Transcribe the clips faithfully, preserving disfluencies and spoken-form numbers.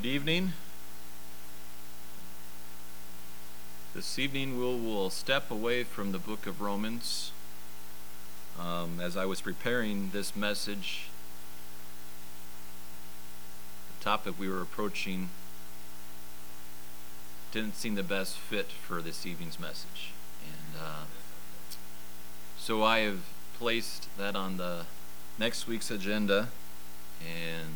Good evening. This evening we'll, we'll step away from the book of Romans. Um, as I was preparing this message, the topic we were approaching didn't seem the best fit for this evening's message. And uh, so I have placed that on the next week's agenda, and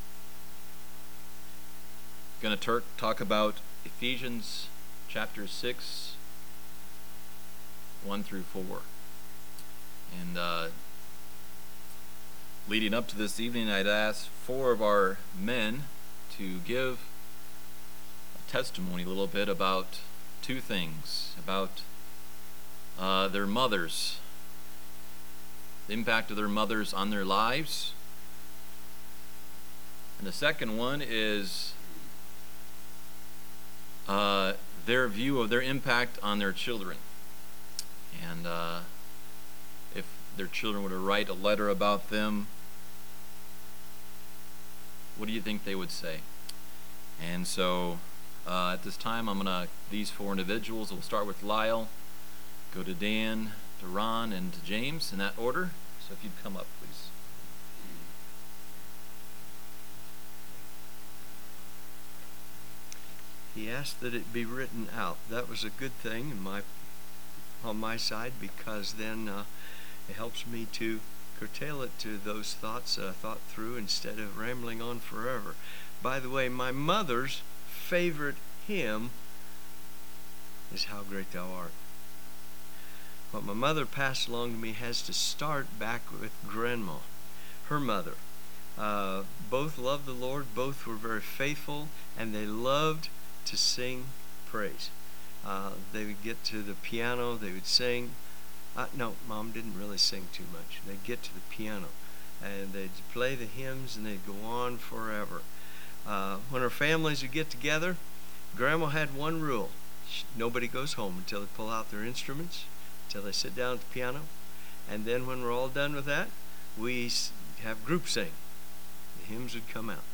going to talk about Ephesians chapter six, one through four. And uh, leading up to this evening, I'd asked four of our men to give a testimony a little bit about two things, about uh, their mothers, the impact of their mothers on their lives. And the second one is uh, their view of their impact on their children. And uh, if their children were to write a letter about them, what do you think they would say? And so uh, at this time, I'm going to, these four individuals, we'll start with Lyle, go to Dan, to Ron, and to James in that order. So if you'd come up, please. He asked that it be written out. That was a good thing in my, on my side, because then uh, it helps me to curtail it to those thoughts uh, thought through instead of rambling on forever. By the way, my mother's favorite hymn is How Great Thou Art. What my mother passed along to me has to start back with Grandma, her mother. Uh, both loved the Lord, both were very faithful, and they loved to sing praise. Uh, they would get to the piano, they would sing. Uh, no, Mom didn't really sing too much. They'd get to the piano, and they'd play the hymns, and they'd go on forever. Uh, when our families would get together, Grandma had one rule. She, nobody goes home until they pull out their instruments, until they sit down at the piano, and then when we're all done with that, we have group sing. The hymns would come out.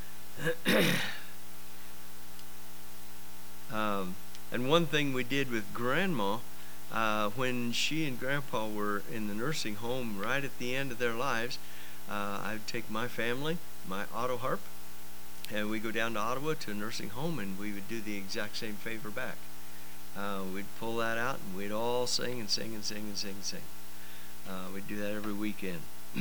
Um, and one thing we did with Grandma, uh, when she and Grandpa were in the nursing home right at the end of their lives, uh, I'd take my family, my auto harp, and we'd go down to Ottawa to a nursing home, and we would do the exact same favor back. Uh, we'd pull that out, and we'd all sing and sing and sing and sing and sing. Uh, we'd do that every weekend.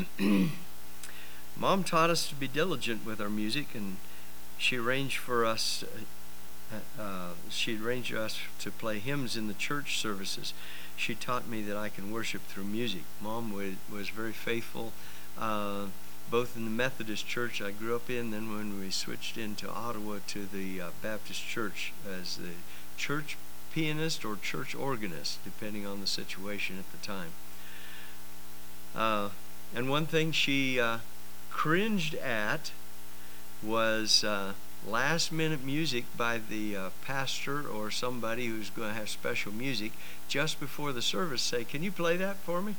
Mom taught us to be diligent with our music, and she arranged for us uh, Uh, she arranged us to play hymns in the church services. She taught me that I can worship through music. Mom was, was very faithful, uh, both in the Methodist church I grew up in, then when we switched into Ottawa to the uh, Baptist church as the church pianist or church organist, depending on the situation at the time. Uh, and one thing she uh, cringed at was uh, last minute music by the uh, pastor or somebody who's going to have special music just before the service. Say, can you play that for me?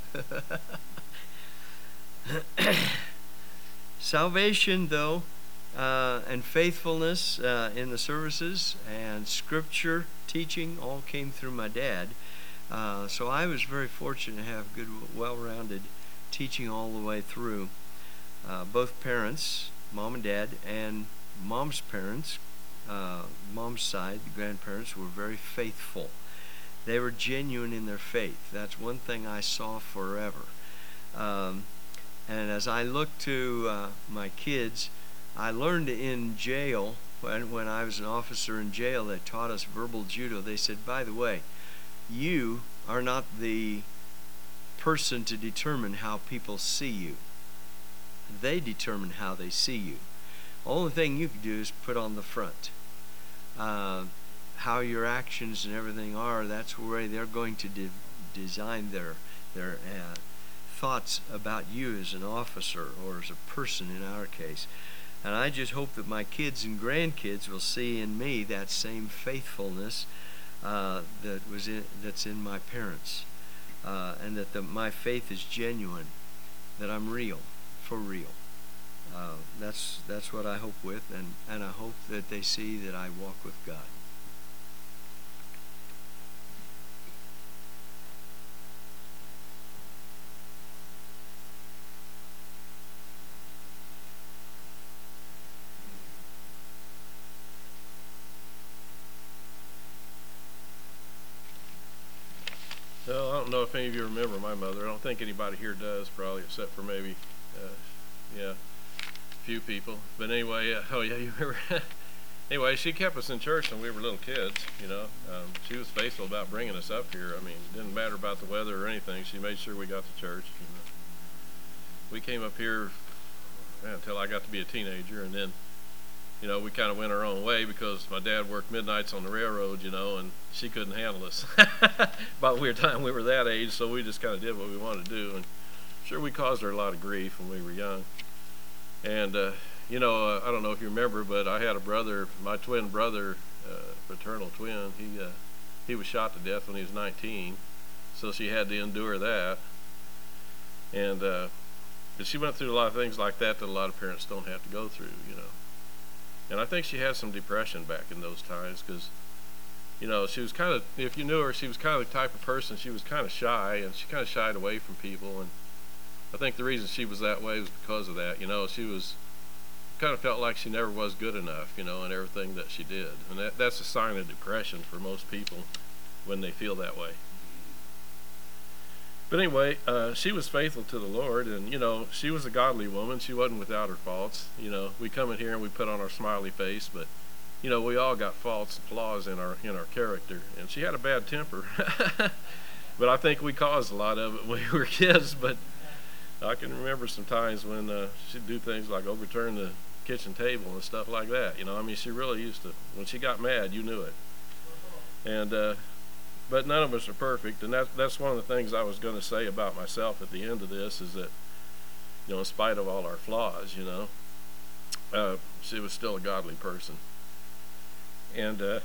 Salvation, though, uh, and faithfulness uh, in the services and scripture teaching all came through my dad. Uh, so I was very fortunate to have good, well-rounded teaching all the way through. Uh, both parents, Mom and Dad, and Mom's parents, uh, Mom's side, the grandparents, were very faithful. They were genuine in their faith. That's one thing I saw forever. Um, and as I look to uh, my kids, I learned in jail, when, when I was an officer in jail, they taught us verbal judo. They said, by the way, you are not the person to determine how people see you. They determine how they see you. Only thing you can do is put on the front. Uh, how your actions and everything are, that's where they're going to de- design their their uh, thoughts about you as an officer or as a person in our case. And I just hope that my kids and grandkids will see in me that same faithfulness uh, that was in, that's in my parents, uh, and that the, my faith is genuine, that I'm real, for real. uh, that's that's what I hope with, and, and I hope that they see that I walk with God. Well, I don't know if any of you remember my mother. I don't think anybody here does, probably, except for maybe, uh, yeah, a few people. But anyway, uh, oh yeah, you remember? Anyway, she kept us in church when we were little kids, you know. Um, she was faithful about bringing us up here. I mean, it didn't matter about the weather or anything. She made sure we got to church. You know. We came up here man, until I got to be a teenager, and then, you know, we kind of went our own way because my dad worked midnights on the railroad, you know, and she couldn't handle us. By the time we were that age, so we just kind of did what we wanted to do. And sure, we caused her a lot of grief when we were young. And, uh, you know, uh, I don't know if you remember, but I had a brother, my twin brother, uh, fraternal twin. He uh, he was shot to death when he was nineteen, so she had to endure that. And uh, but she went through a lot of things like that that a lot of parents don't have to go through, you know. And I think she had some depression back in those times because, you know, she was kind of, if you knew her, she was kind of the type of person, she was kind of shy, and she kind of shied away from people. And I think the reason she was that way was because of that. You know, she was, kind of felt like she never was good enough, you know, in everything that she did. And that, that's a sign of depression for most people when they feel that way. But anyway, uh, she was faithful to the Lord, and, you know, she was a godly woman. She wasn't without her faults. You know, we come in here and we put on our smiley face, but, you know, we all got faults and flaws in our in our character. And she had a bad temper. But I think we caused a lot of it when we were kids. But I can remember some times when uh, she'd do things like overturn the kitchen table and stuff like that. You know, I mean, she really used to, when she got mad, you knew it. And, uh, but none of us are perfect, and that, that's one of the things I was going to say about myself at the end of this is that, you know, in spite of all our flaws, you know, uh, she was still a godly person. And uh,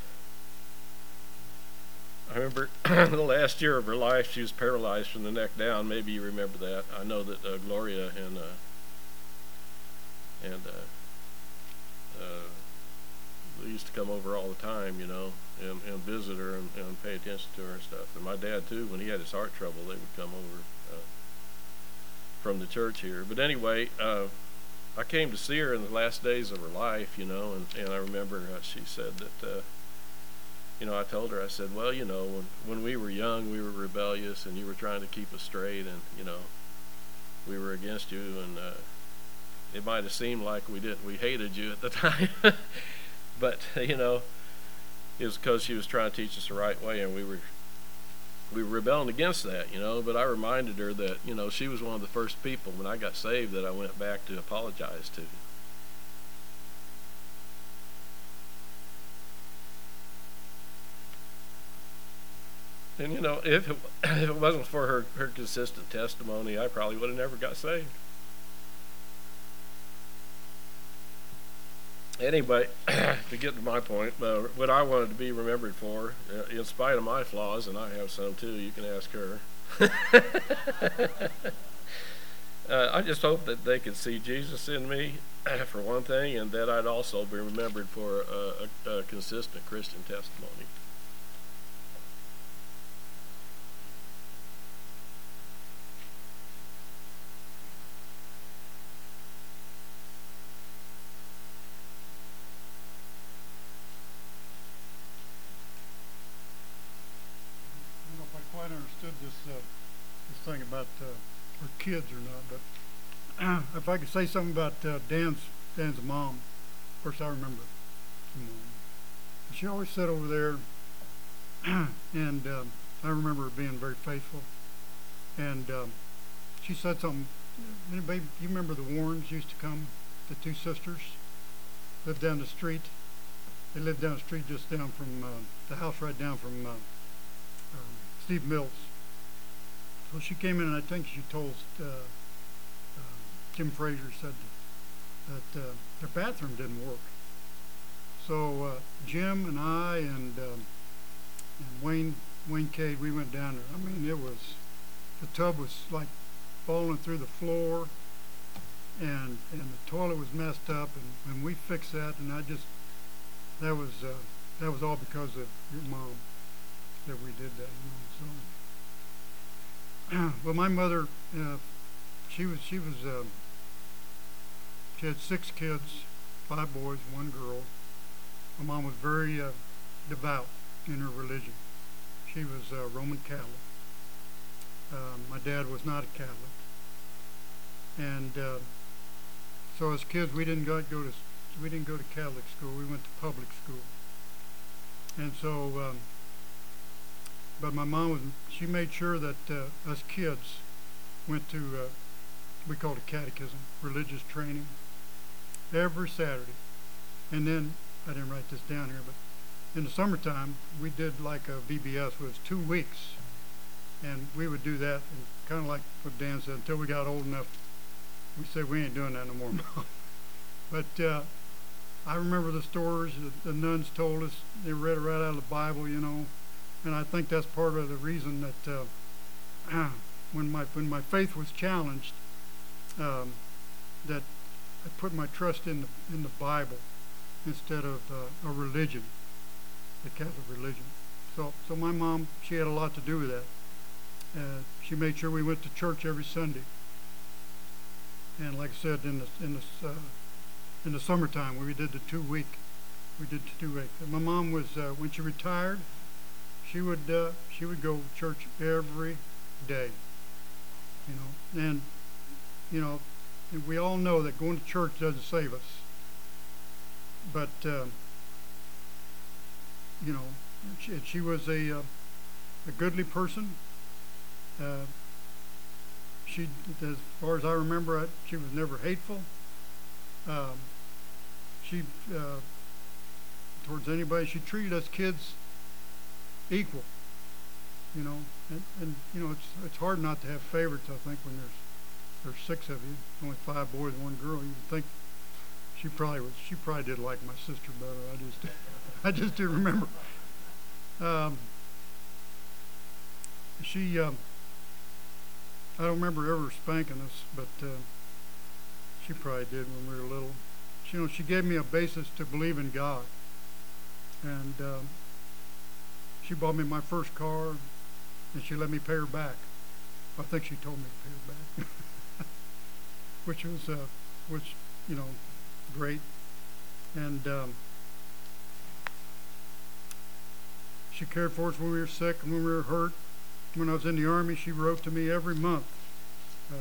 I remember the last year of her life, she was paralyzed from the neck down. Maybe you remember that. I know that uh, Gloria and uh, and uh, uh, they used to come over all the time, you know, and, and visit her and, and pay attention to her and stuff. And my dad, too, when he had his heart trouble, they would come over uh, from the church here. But anyway, uh, I came to see her in the last days of her life, you know, and, and I remember uh, she said that, uh, you know, I told her, I said, well, you know, when, when we were young, we were rebellious, and you were trying to keep us straight, and, you know, we were against you, and uh, it might have seemed like we didn't, we hated you at the time. But, you know, it was because she was trying to teach us the right way, and we were we were rebelling against that, you know. But I reminded her that, you know, she was one of the first people when I got saved that I went back to apologize to. And, you know, if it, if it wasn't for her, her consistent testimony, I probably would have never got saved. Anyway, to get to my point, uh, what I wanted to be remembered for, uh, in spite of my flaws, and I have some too, you can ask her. uh, I just hope that they could see Jesus in me, for one thing, and that I'd also be remembered for a, a, a consistent Christian testimony. Understood this uh, this thing about uh, her kids or not, but uh, if I could say something about uh, Dan's Dan's mom. First, I remember her mom. She always sat over there, and um, I remember her being very faithful. And um, she said something. Anybody, you remember the Warrens used to come? The two sisters lived down the street. They lived down the street, just down from uh, the house, right down from. Uh, um, Steve Mills. So she came in, and I think she told uh, uh, Jim Fraser said that uh, their bathroom didn't work. So uh, Jim and I and, um, and Wayne Wayne Cade, we went down there. I mean, it was the tub was like falling through the floor, and and the toilet was messed up, and, and we fixed that, and I just that was uh, that was all because of your mom that we did that, you know. So, well, my mother, uh, she was she was uh, she had six kids, five boys, one girl. My mom was very uh, devout in her religion. She was uh, Roman Catholic. Um, my dad was not a Catholic, and uh, so as kids we didn't go, go to we didn't go to Catholic school. We went to public school, and so. Um, but my mom was she made sure that uh, us kids went to uh, we called it catechism, religious training, every Saturday, and then I didn't write this down here, but in the summertime we did like a V B S, was two weeks. And we would do that, and kind of like what Dan said, until we got old enough, we said, we ain't doing that no more, Mom. But uh, I remember the stories that the nuns told us. They read it right out of the Bible, you know. And I think that's part of the reason that uh, when my when my faith was challenged, um, that I put my trust in the in the Bible instead of uh, a religion, the Catholic religion. So, so my mom, she had a lot to do with that. Uh, she made sure we went to church every Sunday, and like I said, in the in the uh, in the summertime, we did the two week, we did the two week. And my mom was uh, when she retired, she would uh, she would go to church every day, you know, and you know, and we all know that going to church doesn't save us, but uh, you know, she, she was a uh, a goodly person. Uh, she, as far as I remember, I, she was never hateful. Um, she, uh, towards anybody, she treated us kids equal. You know, and, and you know, it's it's hard not to have favorites. I think when there's there's six of you, only five boys, and one girl. You would think she probably was. She probably did like my sister better. I just, I just do remember. Um, she. Um, I don't remember ever spanking us, but uh, she probably did when we were little. She, you know, she gave me a basis to believe in God, and um, she bought me my first car, and she let me pay her back. I think she told me to pay her back, which was, uh, which you know, great. And um, she cared for us when we were sick and when we were hurt. When I was in the Army, she wrote to me every month. Um,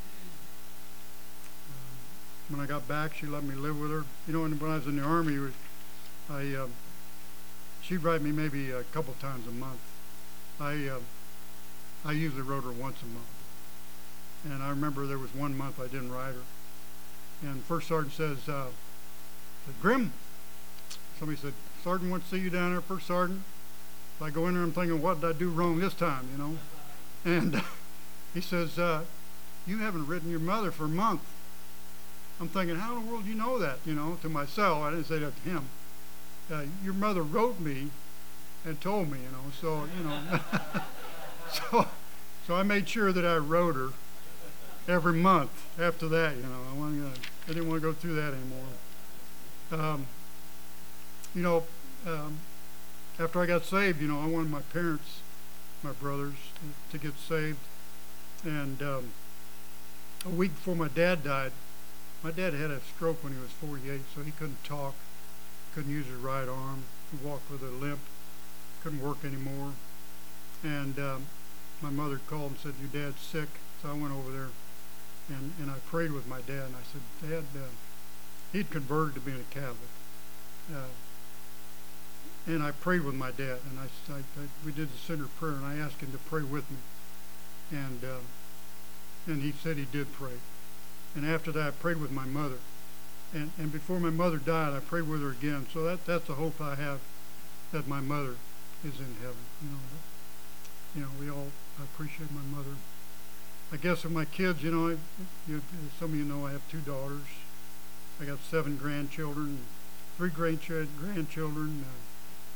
um, when I got back, she let me live with her. You know, and when I was in the Army, was, I um, she'd write me maybe a couple times a month. I um, I usually wrote her once a month. And I remember there was one month I didn't write her. And First Sergeant says, uh, said, Grim, somebody said, Sergeant wants to see you down there, First Sergeant. I go in there, I'm thinking, what did I do wrong this time, you know? And uh, he says, uh, you haven't written your mother for a month. I'm thinking, how in the world do you know that, you know, to myself. I didn't say that to him. Uh, your mother wrote me and told me, you know, so, you know. so, so I made sure that I wrote her every month after that, you know. I, wanted to, I didn't want to go through that anymore. Um, you know, um, after I got saved, you know, I wanted my parents, my brothers, to get saved. And um, a week before my dad died, my dad had a stroke when he was forty-eight, so he couldn't talk, couldn't use his right arm. He walked with a limp, couldn't work anymore. And um, my mother called and said, your dad's sick. So I went over there, and, and I prayed with my dad. And I said, Dad, uh, he'd converted to being a Catholic. Uh, And I prayed with my dad, and I, I, I we did the sinner prayer, and I asked him to pray with me, and um, and he said he did pray. And after that, I prayed with my mother, and and before my mother died, I prayed with her again. So that that's the hope I have, that my mother is in heaven. You know, that, you know, we all I appreciate my mother. I guess with my kids, you know, I, you, some of you know I have two daughters. I got seven grandchildren, three grandchildren. grandchildren uh,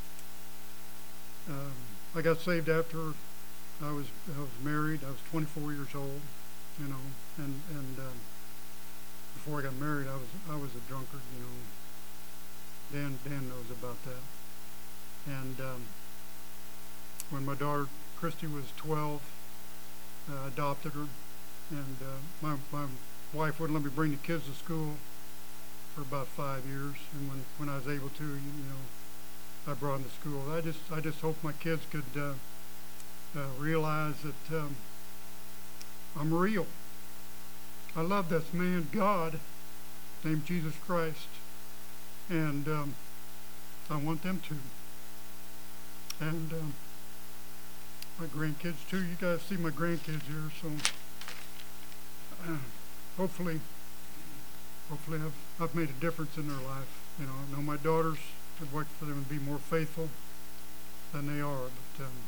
Um, I got saved after I was I was married. I was twenty-four years old, you know, and and um, before I got married, I was I was a drunkard. You know, Dan Dan knows about that. And um, when my daughter Christy was twelve, uh, I adopted her, and uh, my my wife wouldn't let me bring the kids to school for about five years. And when when I was able to, you, you know, I brought them to school. I just I just hope my kids could uh, uh, realize that um, I'm real. I love this man, God, named Jesus Christ, and um, I want them to. And um, my grandkids too. You guys see my grandkids here, so uh, hopefully, hopefully I've I've made a difference in their life. You know, I know my daughters. I'd like for them to be more faithful than they are, but um,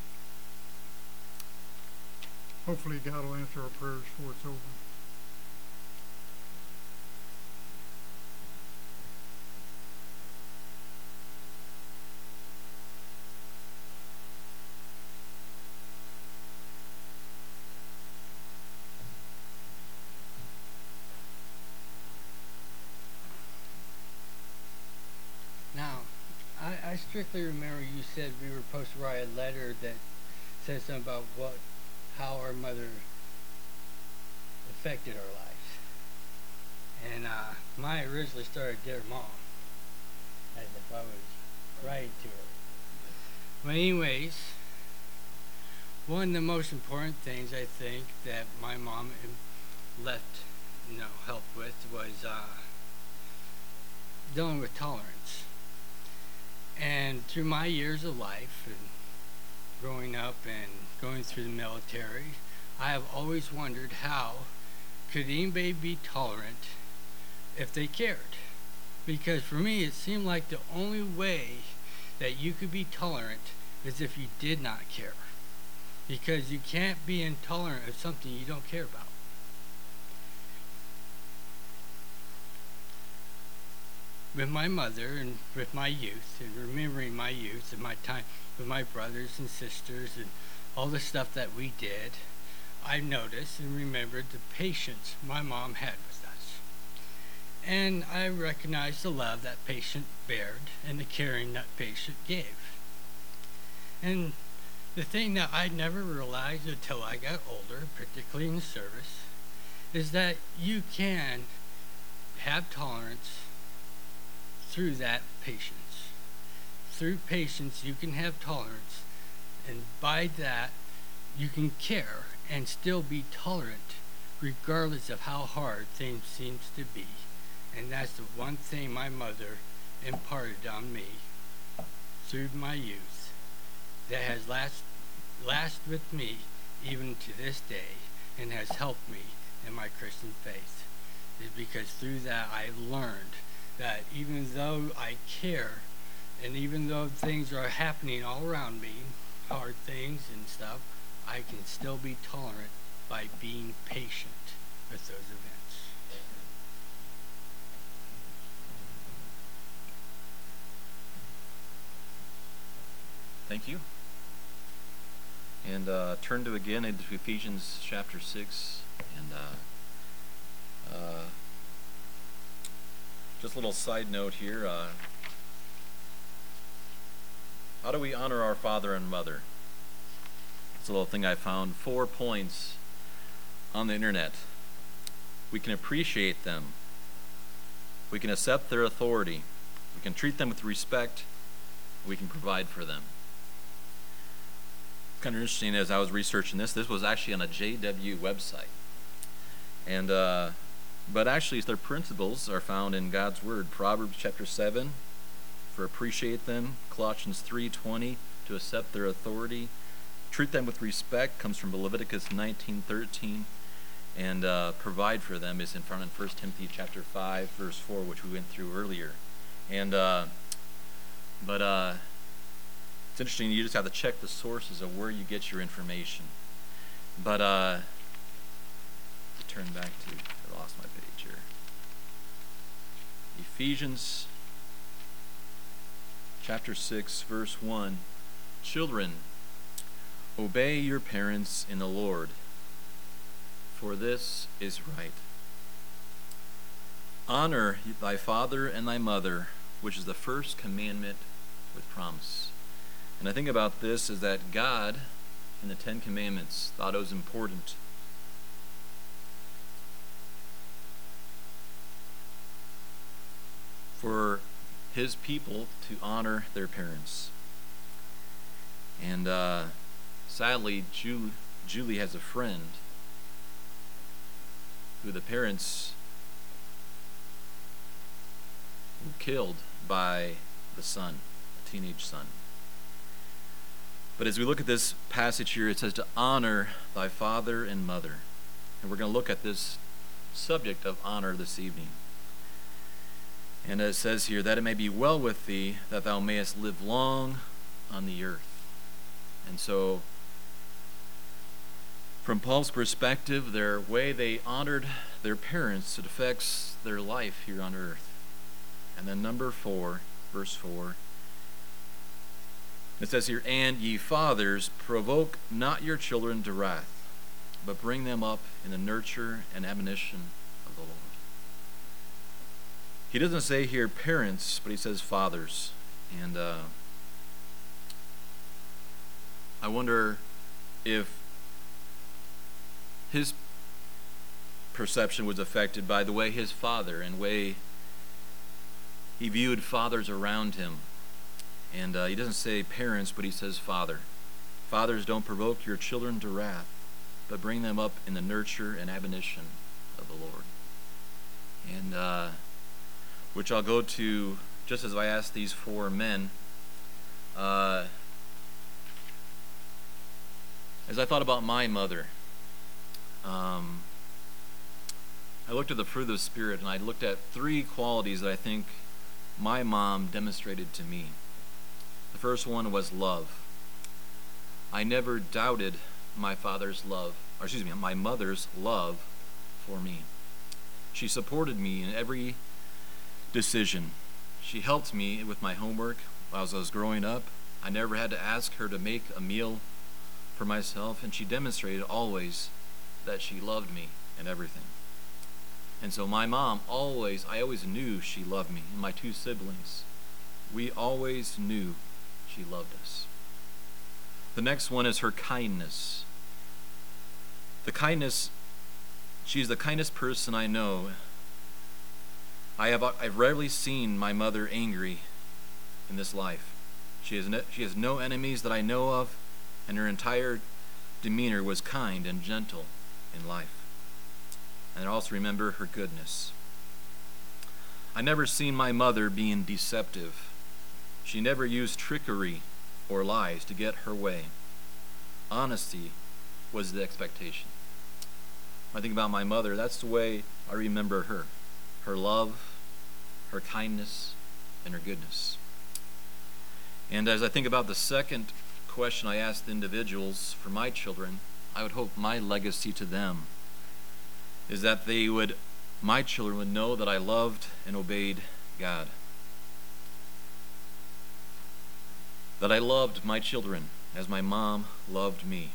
hopefully God will answer our prayers before it's over. Now, I, I strictly remember you said we were supposed to write a letter that says something about what, how our mother affected our lives. And uh, mine originally started Dear Mom, as if I was writing to her. But anyways, one of the most important things I think that my mom left, you know, help with was uh, dealing with tolerance. And through my years of life and growing up and going through the military, I have always wondered how could anybody be tolerant if they cared? Because for me, it seemed like the only way that you could be tolerant is if you did not care. Because you can't be intolerant of something you don't care about. With my mother and with my youth and remembering my youth and my time with my brothers and sisters and all the stuff that we did, I noticed and remembered the patience my mom had with us. And I recognized the love that patient bared and the caring that patient gave. And the thing that I never realized until I got older, particularly in the service, is that you can have tolerance through that patience. Through patience, you can have tolerance, and by that, you can care and still be tolerant, regardless of how hard things seems to be. And that's the one thing my mother imparted on me through my youth that has last, lasted with me even to this day and has helped me in my Christian faith. Is because through that I've learned that even though I care, and even though things are happening all around me, hard things and stuff, I can still be tolerant by being patient with those events. Thank you. And uh, turn to again into Ephesians chapter six, and uh, uh, just a little side note here. Uh, how do we honor our father and mother? It's a little thing I found. Four points on the internet. We can appreciate them. We can accept their authority. We can treat them with respect. We can provide for them. Kind of interesting as I was researching this. This was actually on a J W website. And uh, But actually, their principles are found in God's Word. Proverbs chapter seven, for appreciate them. Colossians three twenty, to accept their authority. Treat them with respect, comes from Leviticus nineteen thirteen. And uh, provide for them is in front of First Timothy chapter five, verse four, which we went through earlier. And uh, But uh, it's interesting, you just have to check the sources of where you get your information. But uh, to turn back to, I lost my page here. Ephesians chapter six, verse one. Children, obey your parents in the Lord, for this is right. Honor thy father and thy mother, which is the first commandment with promise. And I think about this is that God, in the Ten Commandments, thought it was important for his people to honor their parents. And uh, sadly, Ju- Julie has a friend who the parents were killed by the son, a teenage son. But as we look at this passage here, it says to honor thy father and mother. And we're going to look at this subject of honor this evening. And it says here, that it may be well with thee, that thou mayest live long on the earth. And so, from Paul's perspective, their way they honored their parents, it affects their life here on earth. And then number four, verse four, it says here, and ye fathers, provoke not your children to wrath, but bring them up in the nurture and admonition of the Lord. He doesn't say here parents, but he says fathers. And uh, I wonder if his perception was affected by the way his father and way he viewed fathers around him. And uh, he doesn't say parents, but he says father. Fathers, don't provoke your children to wrath, but bring them up in the nurture and admonition of the Lord. And uh, which I'll go to just as I asked these four men. Uh, as I thought about my mother, um, I looked at the fruit of the Spirit, and I looked at three qualities that I think my mom demonstrated to me. The first one was love. I never doubted my father's love, or excuse me, my mother's love for me. She supported me in every decision. She helped me with my homework as I was growing up. I never had to ask her to make a meal for myself, and she demonstrated always that she loved me and everything. And so my mom always, I always knew she loved me. And my two siblings, we always knew she loved us. The next one is her kindness. The kindness, she's the kindest person I know. I have I've rarely seen my mother angry in this life. She has no, she has no enemies that I know of, and her entire demeanor was kind and gentle in life. And I also remember her goodness. I never seen my mother being deceptive. She never used trickery or lies to get her way. Honesty was the expectation. When I think about my mother, that's the way I remember her. Her love, her kindness, and her goodness. And as I think about the second question I asked individuals for my children, I would hope my legacy to them is that they would, my children would know that I loved and obeyed God. That I loved my children as my mom loved me.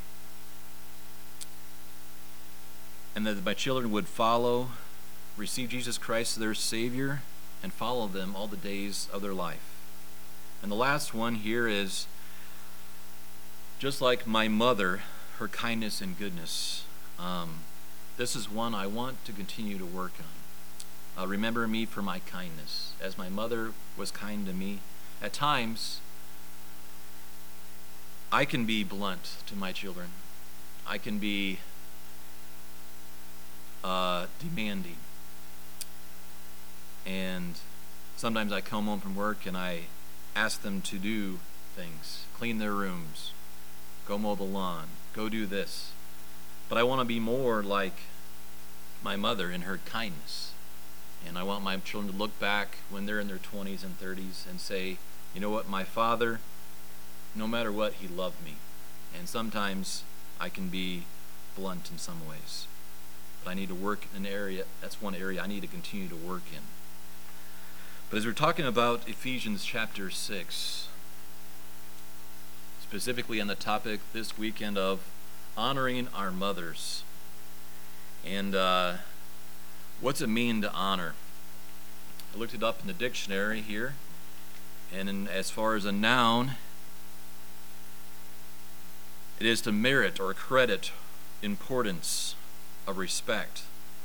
And that my children would follow, receive Jesus Christ as their Savior, and follow them all the days of their life. And the last one here is, just like my mother, her kindness and goodness. Um, this is one I want to continue to work on. Uh, remember me for my kindness. As my mother was kind to me, at times, I can be blunt to my children. I can be uh, demanding. And sometimes I come home from work and I ask them to do things, clean their rooms, go mow the lawn, go do this. But I want to be more like my mother in her kindness. And I want my children to look back when they're in their twenties and thirties and say, you know what, my father, no matter what, he loved me. And sometimes I can be blunt in some ways. But I need to work in an area, that's one area I need to continue to work in. But as we're talking about Ephesians chapter six, specifically on the topic this weekend of honoring our mothers, and uh, what's it mean to honor? I looked it up in the dictionary here, and in, as far as a noun, it is to merit or credit importance of respect.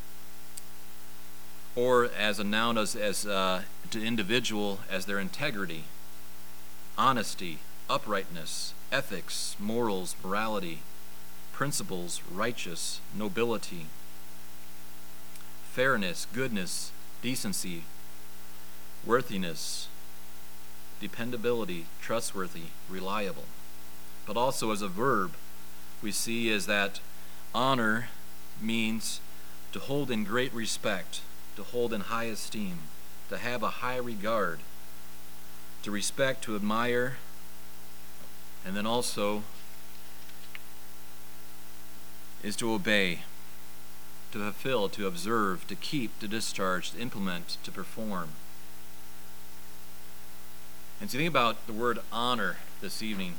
Or as a noun, as, as uh, to individual, as their integrity, honesty, uprightness, ethics, morals, morality, principles, righteous, nobility, fairness, goodness, decency, worthiness, dependability, trustworthy, reliable. But also as a verb, we see is that honor means to hold in great respect, to hold in high esteem, to have a high regard, to respect, to admire, and then also is to obey, to fulfill, to observe, to keep, to discharge, to implement, to perform. And so you think about the word honor this evening.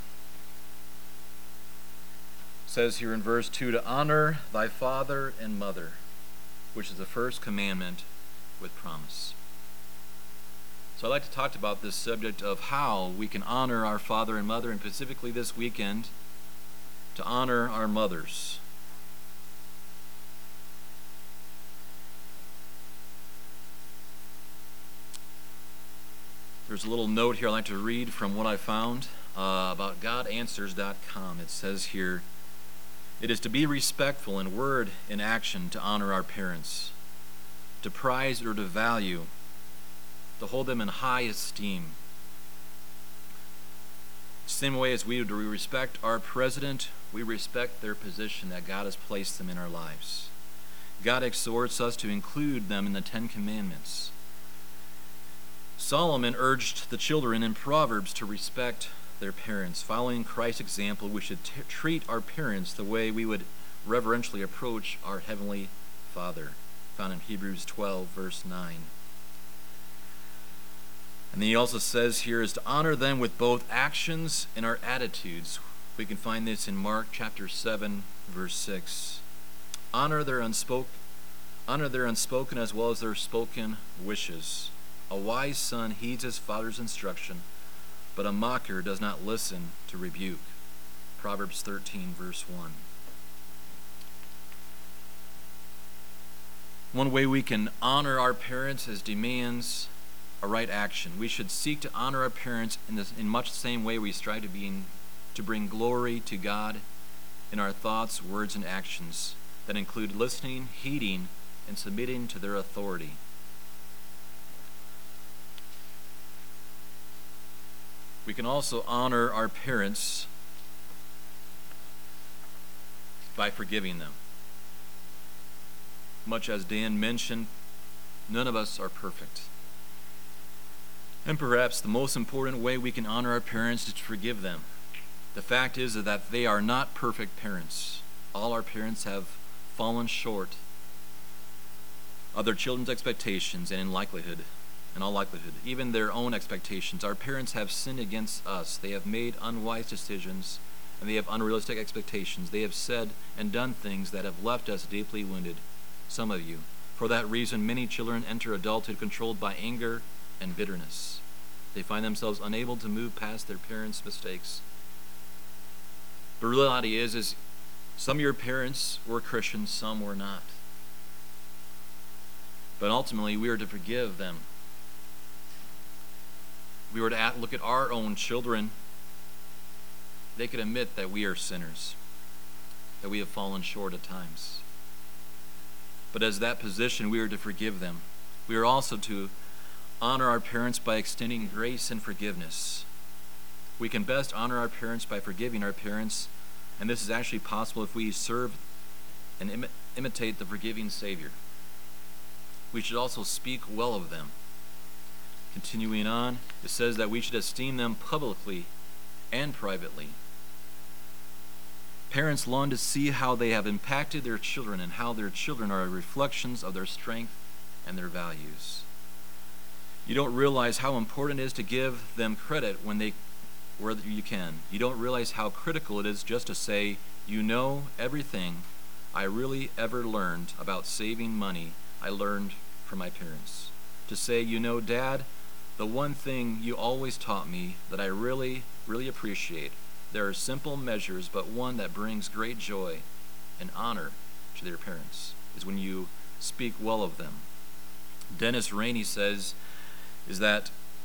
It says here in verse two, to honor thy father and mother, which is the first commandment with promise. So I'd like to talk about this subject of how we can honor our father and mother, and specifically this weekend, to honor our mothers. There's a little note here I'd like to read from what I found uh, about God Answers dot com. It says here, it is to be respectful in word and action to honor our parents, to prize or to value, to hold them in high esteem. Same way as we do we respect our president, we respect their position that God has placed them in our lives. God exhorts us to include them in the Ten Commandments. Solomon urged the children in Proverbs to respect their parents. Following Christ's example, we should t- treat our parents the way we would reverentially approach our Heavenly Father, found in Hebrews twelve, verse nine. And then he also says here is to honor them with both actions and our attitudes. We can find this in Mark chapter seven, verse six. Honor their unspoken, honor their unspoken as well as their spoken wishes. A wise son heeds his father's instruction, but a mocker does not listen to rebuke. Proverbs thirteen, verse one. One way we can honor our parents is demands a right action. We should seek to honor our parents in, this, in much the same way we strive to, be in, to bring glory to God in our thoughts, words, and actions that include listening, heeding, and submitting to their authority. We can also honor our parents by forgiving them. Much as Dan mentioned, none of us are perfect. And perhaps the most important way we can honor our parents is to forgive them. The fact is that they are not perfect parents. All our parents have fallen short of their children's expectations, and in likelihood, in all likelihood, even their own expectations. Our parents have sinned against us. They have made unwise decisions, and they have unrealistic expectations. They have said and done things that have left us deeply wounded, some of you. For that reason, many children enter adulthood controlled by anger and bitterness. They find themselves unable to move past their parents' mistakes. The reality is, is some of your parents were Christians, some were not. But ultimately, we are to forgive them. We were to at, look at our own children. They could admit that we are sinners, that we have fallen short at times. But as that position, we are to forgive them. We are also to honor our parents by extending grace and forgiveness. We can best honor our parents by forgiving our parents, and this is actually possible if we serve and Im- imitate the forgiving Savior. We should also speak well of them. Continuing on, it says that we should esteem them publicly and privately. Parents long to see how they have impacted their children and how their children are reflections of their strength and their values. You don't realize how important it is to give them credit when they, where you can. You don't realize how critical it is just to say, you know, everything I really ever learned about saving money, I learned from my parents. to say, you know, Dad, the one thing you always taught me that I really, really appreciate, there are simple measures, but one that brings great joy and honor to their parents is when you speak well of them. Dennis Rainey says, is that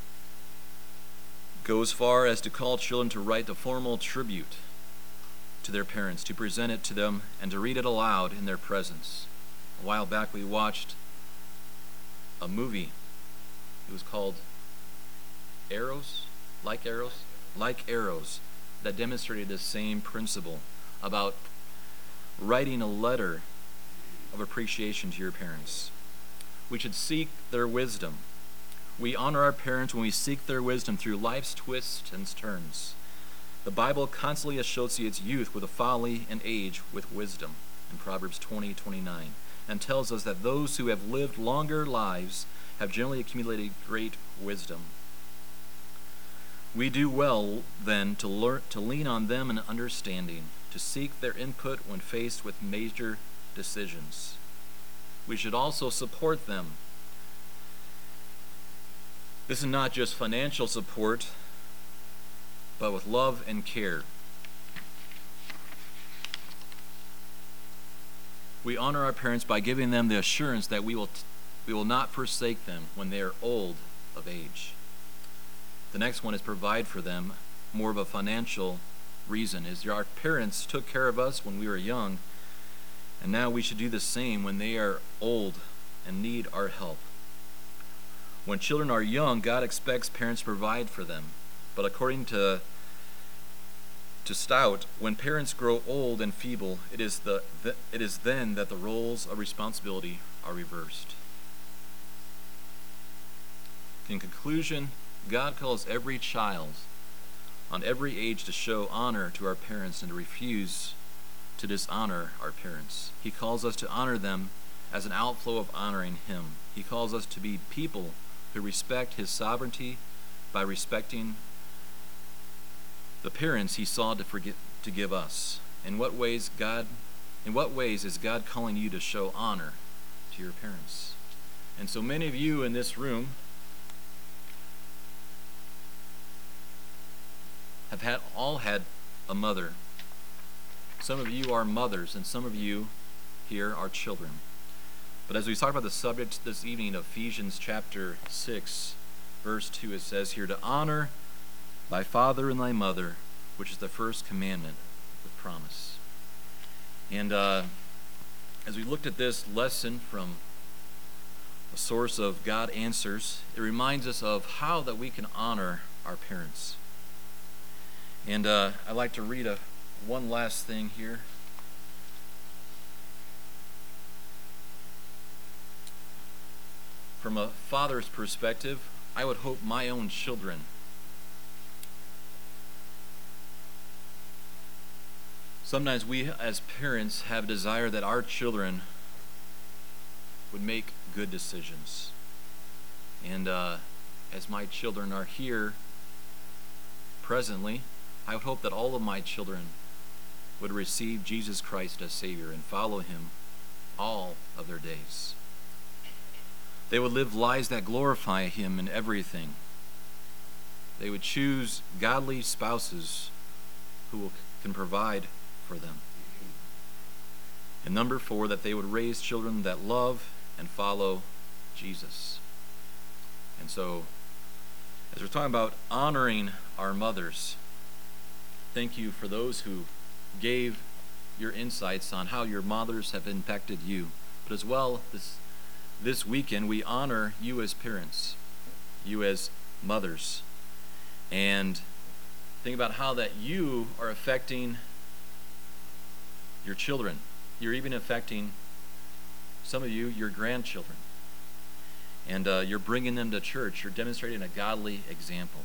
go as far as to call children to write the formal tribute to their parents, to present it to them, and to read it aloud in their presence. A while back we watched a movie. It was called Arrows, Like Arrows, Like Arrows, that demonstrated the same principle about writing a letter of appreciation to your parents. We should seek their wisdom. We honor our parents when we seek their wisdom through life's twists and turns. The Bible constantly associates youth with folly and age with wisdom in Proverbs twenty twenty-nine, and tells us that those who have lived longer lives have generally accumulated great wisdom. We do well, then, to learn to lean on them in understanding, to seek their input when faced with major decisions. We should also support them. This is not just financial support, but with love and care. We honor our parents by giving them the assurance that we will t- we will not forsake them when they are old of age. The next one is provide for them. More of a financial reason is our parents took care of us when we were young, and now we should do the same when they are old and need our help. When children are young, God expects parents to provide for them. But according to, to Stout, when parents grow old and feeble, it is, the, the, it is then that the roles of responsibility are reversed. In conclusion, God calls every child on every age to show honor to our parents and to refuse to dishonor our parents. He calls us to honor them as an outflow of honoring Him. He calls us to be people who respect His sovereignty by respecting the parents He sought to forget to give us. In what ways God in what ways is God calling you to show honor to your parents? And so many of you in this room have had all had a mother. Some of you are mothers, and some of you here are children. But as we talk about the subject this evening of Ephesians chapter six, verse two, it says here, to honor thy father and thy mother, which is the first commandment with promise. And uh, as we looked at this lesson from a source of God answers, it reminds us of how that we can honor our parents. And uh, I'd like to read a one last thing here. From a father's perspective, I would hope my own children sometimes we as parents have a desire that our children would make good decisions. And uh, as my children are here presently, I would hope that all of my children would receive Jesus Christ as Savior and follow Him all of their days. They would live lives that glorify Him in everything. They would choose godly spouses who will, can provide for them. And number four, that they would raise children that love and follow Jesus. And so, as we're talking about honoring our mothers, thank you for those who gave your insights on how your mothers have impacted you. But as well, this this weekend, we honor you as parents, you as mothers, and think about how that you are affecting your children. You're even affecting, some of you, your grandchildren. And uh, you're bringing them to church. You're demonstrating a godly example.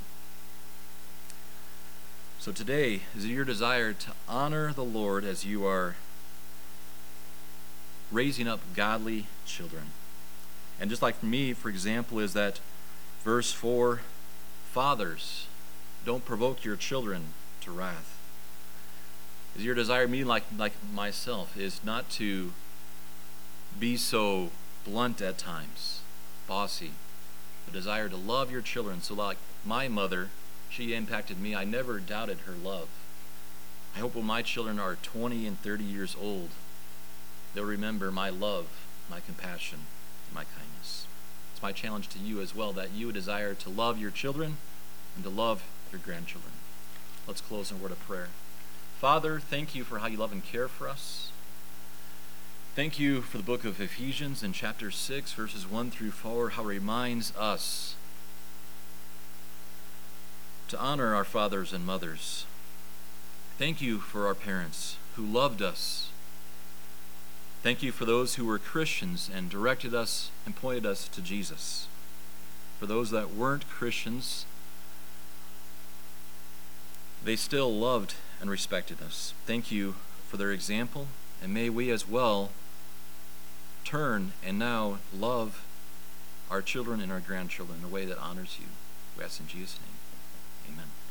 So today, is it your desire to honor the Lord as you are raising up godly children? And just like for me, for example, is that verse four, fathers, don't provoke your children to wrath. Is your desire, me like, like myself, is not to be so blunt at times, bossy, a desire to love your children. So like my mother, she impacted me. I never doubted her love. I hope when my children are twenty and thirty years old, they'll remember my love, my compassion, and my kindness. It's my challenge to you as well, that you would desire to love your children and to love your grandchildren. Let's close in a word of prayer. Father, thank you for how you love and care for us. Thank you for the book of Ephesians in chapter six, verses one through four, how it reminds us to honor our fathers and mothers. Thank you for our parents who loved us. Thank you for those who were Christians and directed us and pointed us to Jesus. For those that weren't Christians, they still loved and respected us. Thank you for their example, and may we as well turn and now love our children and our grandchildren in a way that honors you. We ask in Jesus' name. Amen.